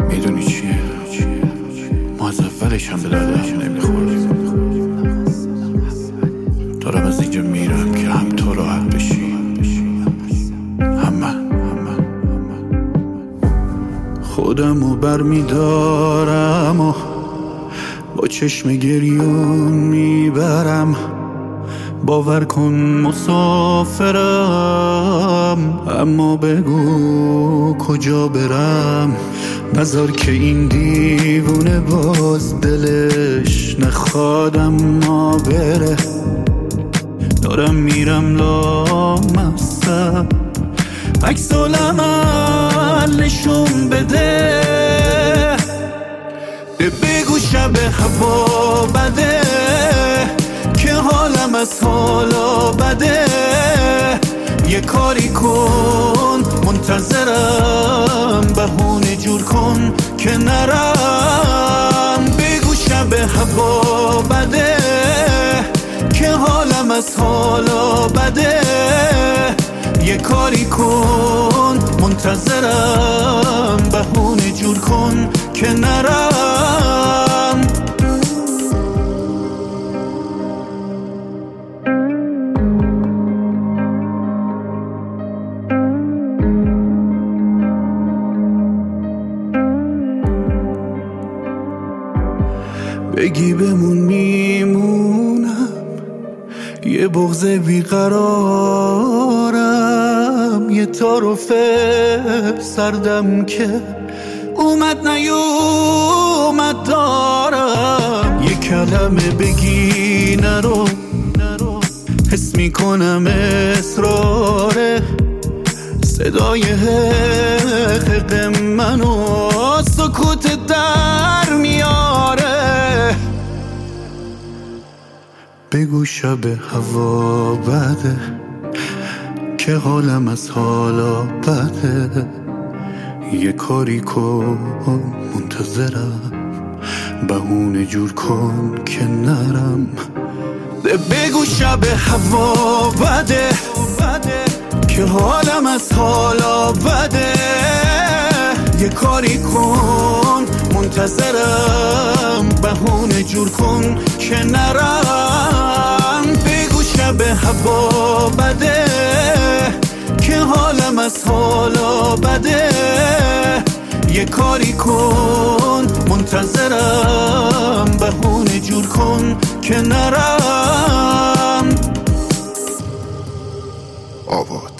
میدونی چیه؟ ما از اولش هم به دردش نمیخوردیم. دارم از اینجا میرم که هم تو راحت بشی هم من. خودمو برمیدارم و با چشم گریون میبرم. باور کن مسافرم، اما بگو کجا برم. نذار که این دیوونه باز دلش نخوادم ما بره. دارم میرم لامصب، عکس العمل نشون بده. بگو شب هوا بده که حالم از حالا بده. یه کاری کن منتظرم، بهونه جور کن که نرم. بگو شب هوا بده که حالم از حالا بده. یه کاری کن منتظرم، بهونه جور کن که نرم. بگی بمون میمونم، یه بغض بیقرارم. یه تعارف سردم که اومد نیومد دارم. یه کلمه بگی نرو، حس میکنم اصراره. صدای حق منو سکوت در میاره. بگو شب هوا بده که حالم از حالا بده. یه کاری کن منتظرم، بهونه جور کن که نرم. بگو شب هوا بده که حالم از حالا بده. یه کاری کن منتظرم، بهونه جور کن که نرم. بگو شب هوا بده که حالم از حالا بده. یه کاری کن منتظرم، بهونه جور کن که نرم. آباد